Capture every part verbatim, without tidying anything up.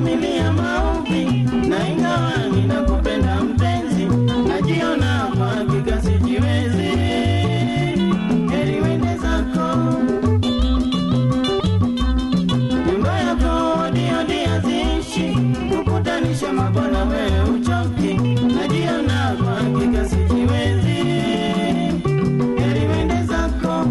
navumilia maovi, na ingawa ninakupenda mpenzi, najiona kwa hakika sijiwezi. Heri wende zako, nyumba yako hodi hodi haziishi, kukutanisha mabwana wewe uchoki, najiona kwa hakika sijiwezi. Heri wende zako.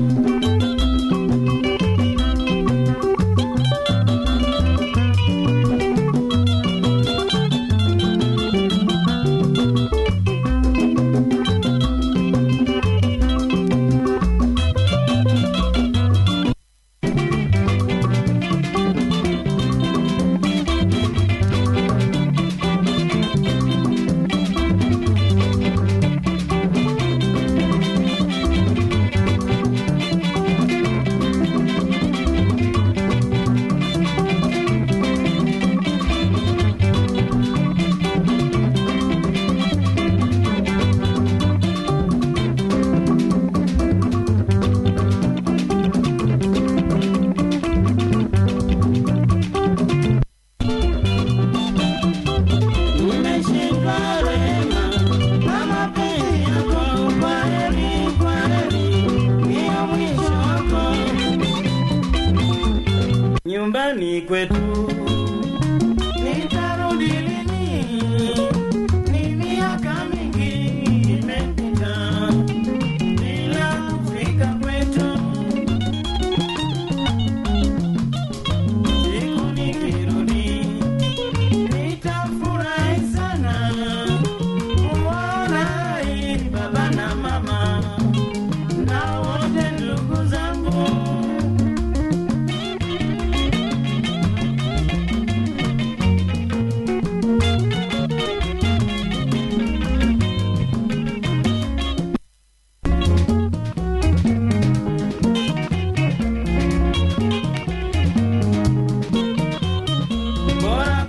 Nyumbani kwetu nitarudi lini? Ni miaka mingi imepita bila kufika kwetu. Siku nikirudi nitafurahi sana kuona baba na mama na wote ndugu zangu. Bora